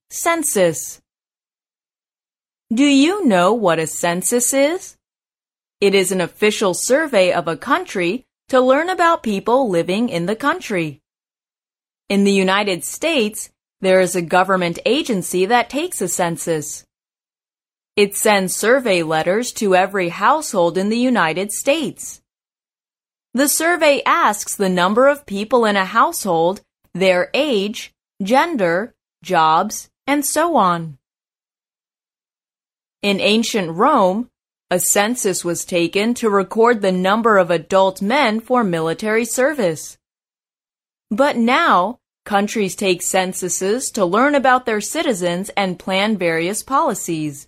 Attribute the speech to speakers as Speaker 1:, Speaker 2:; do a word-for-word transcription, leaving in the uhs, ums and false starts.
Speaker 1: Census. Do you know what a census is? It is an official survey of a country to learn about people living in the country. In the United States, there is a government agency that takes a census. It sends survey letters to every household in the United States. The survey asks the number of people in a household, their age, gender, jobs, and so on. In ancient Rome, a census was taken to record the number of adult men for military service. But now, countries take censuses to learn about their citizens and plan various policies.